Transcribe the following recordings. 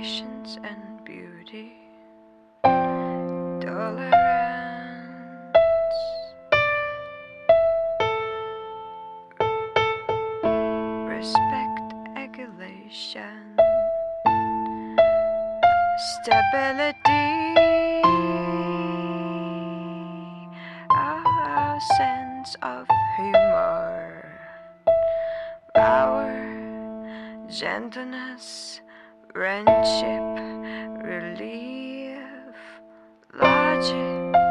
patience and beauty, tolerance, respect, adulation, stability, our sense of humor, our gentleness, friendship, relief, logic,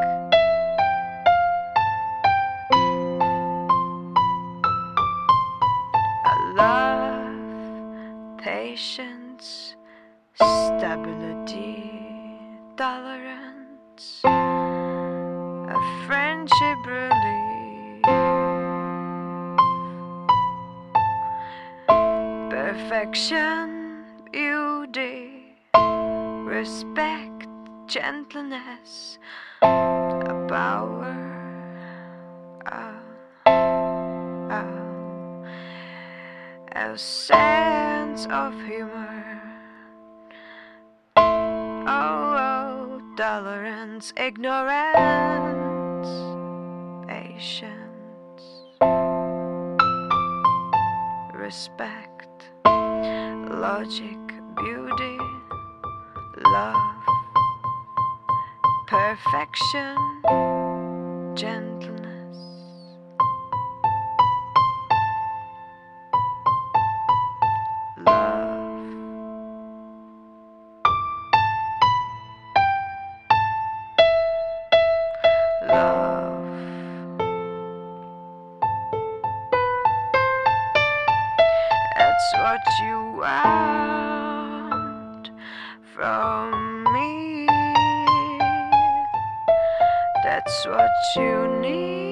love, patience, stability, tolerance, a friendship, relief, perfection, beauty, respect, gentleness, a power, a sense of humor, tolerance, ignorance, patience, respect, logic, beauty, love, perfection, gentleness, love. Love. That's what you want from me. That's what you need.